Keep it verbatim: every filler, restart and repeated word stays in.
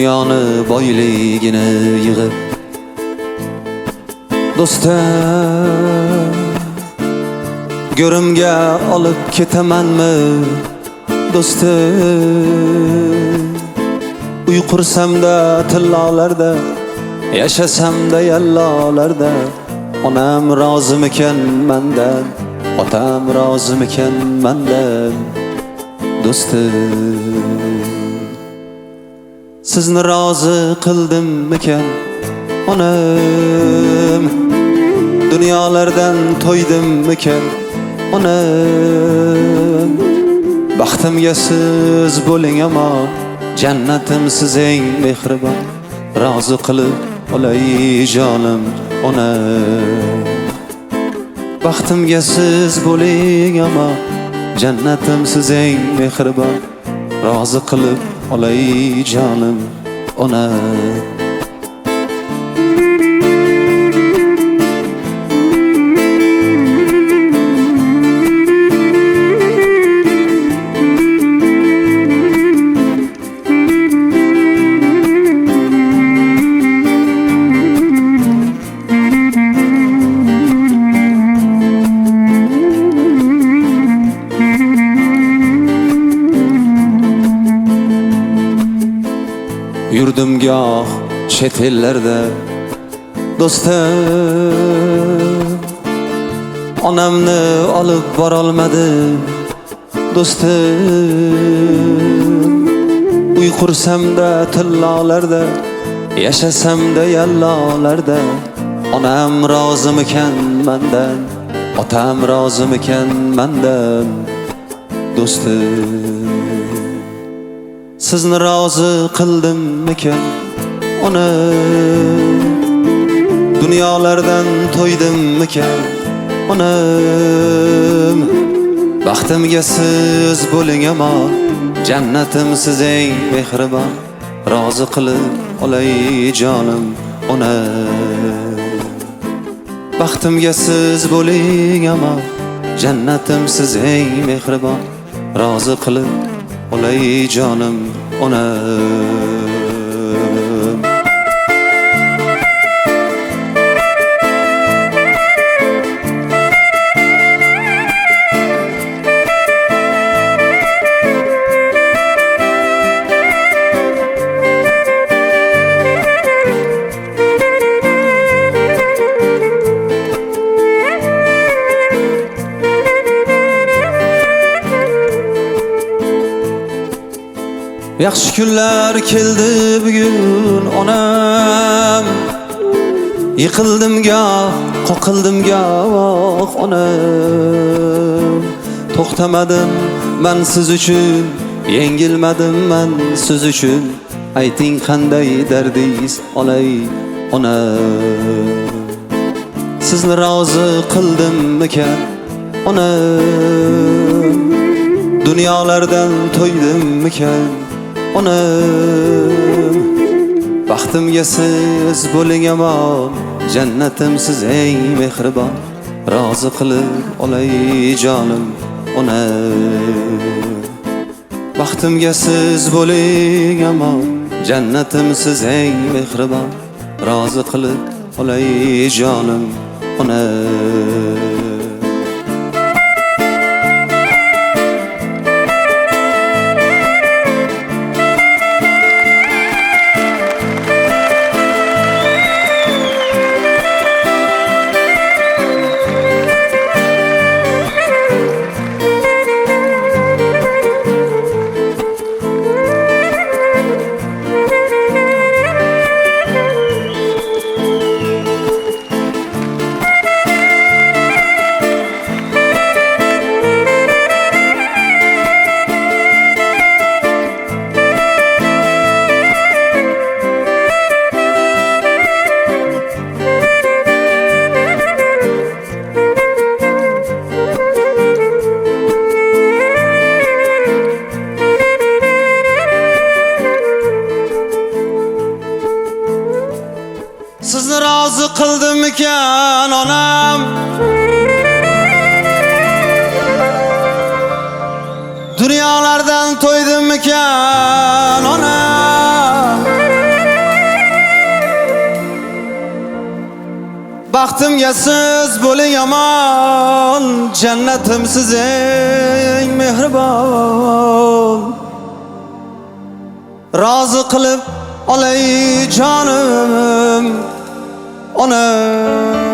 Dünyani boyligini yig'ib do'stim go'rimga olib ketamanmi do'stim uy qursamda tillolarda yashasamda yallolarda onam rozimikan mendan otam rozimikan mendan do'stim sizni rozi qildimmikan onam dunyolardan to'ydimmikan onam baxtimga siz bo'ling amon jannatim siz eng mehribon rozi qilib olay jonim onam baxtimga siz bo'ling amon jannatim siz eng mehribon rozi qilib olay jonim onam Yurdim goh chet ellarda do'stim onamni olib borolmadim do'stim uy qursamda tillolarda yashasamda yallolarda onam rozimikan mendan otam rozimikan mendan do'stim sizni rozi qildimmikan onam dunyolardan to'ydimmikan onam baxtimga siz bo'ling amon jannatim siz eng mehribon rozi qilib olay jonim onam baxtimga siz bo'ling amon jannatim siz eng mehribon rozi qilib olay jonim onam yaxshi kunlar keldi bugun onam yiqildim goh qoqildim goh onam to'xtamadim men siz uchun yengilmadim men siz uchun ayting qanday dardingiz olay onam sizni rozi qildimmikan onam dunyolardan to'ydimmikan onam baxtimga siz bo'ling amon jannatim siz eng mehribon rozi qilib olay jonim onam baxtimga siz bo'ling amon jannatim siz eng mehribon rozi qilib olay jonim onam sizni rozi qildimmikan onam dunyolardan to'ydimmikan onam Baxtimga siz bo'ling aman, jannatim siz eng mehribon. Rozi qilib olay jonim onam.